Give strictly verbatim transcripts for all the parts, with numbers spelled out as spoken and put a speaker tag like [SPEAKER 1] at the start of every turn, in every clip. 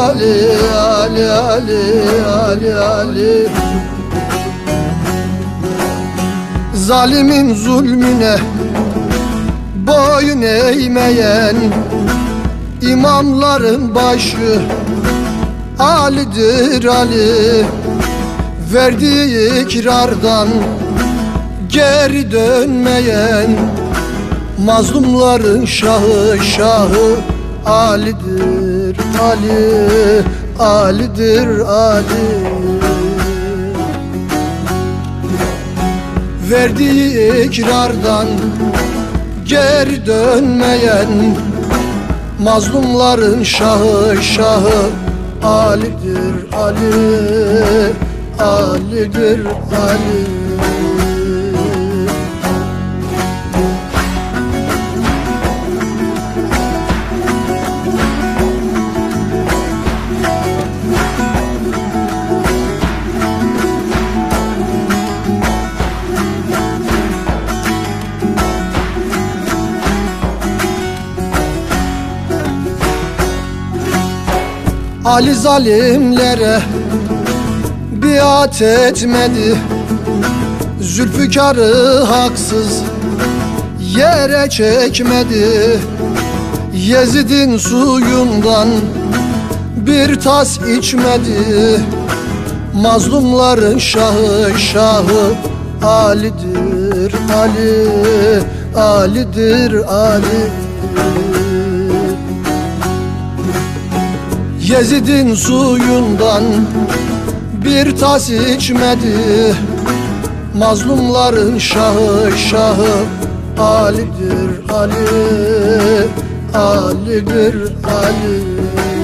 [SPEAKER 1] Ali, Ali, Ali, Ali, Ali. Zalimin zulmüne boyun eğmeyen imamların başı Ali'dir Ali. Verdiği ikrardan geri dönmeyen mazlumların şahı şahı Ali'dir Ali, Ali'dir Ali. Verdiği ikrardan geri dönmeyen mazlumların şahı şahı Ali'dir Ali, Ali'dir Ali. Ali zalimlere biat etmedi, Zülfikar'ı haksız yere çekmedi. Yezid'in suyundan bir tas içmedi, mazlumların şahı şahı Ali'dir Ali, Ali'dir Ali. Yezid'in suyundan bir tas içmedi, mazlumların şahı şahı Ali'dir Ali, Ali'dir Ali.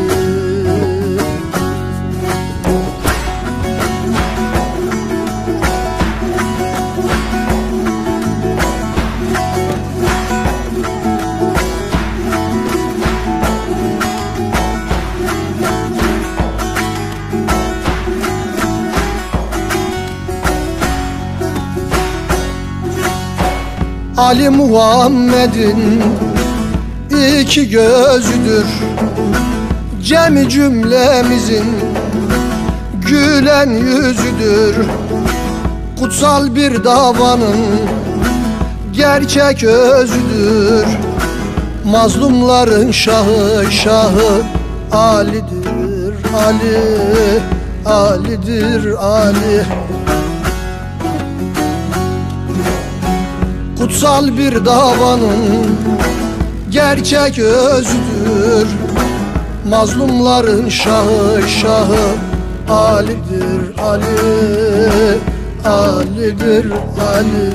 [SPEAKER 1] Ali Muhammed'in iki gözüdür, cemi cümlemizin gülen yüzüdür. Kutsal bir davanın gerçek özüdür, mazlumların şahı şahı Ali'dir Ali, Ali'dir Ali. Kutsal bir davanın gerçek özüdür, mazlumların şahı şahı Ali'dir Ali, Ali'dir Ali.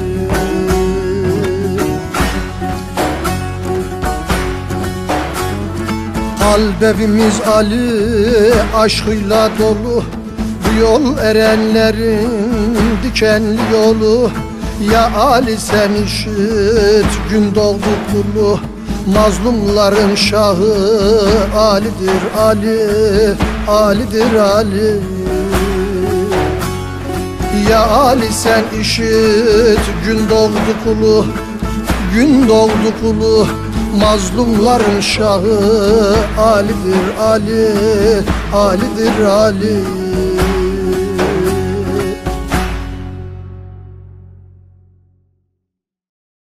[SPEAKER 1] Kalbimiz Ali aşkıyla dolu, bu yol erenlerin dikenli yolu. Ya Ali sen işit, gün doğdu kulu, mazlumların şahı Ali'dir Ali, Ali'dir Ali. Ya Ali sen işit, gün doğdu kulu, gün doğdu kulu, mazlumların şahı Ali'dir Ali, Ali'dir Ali.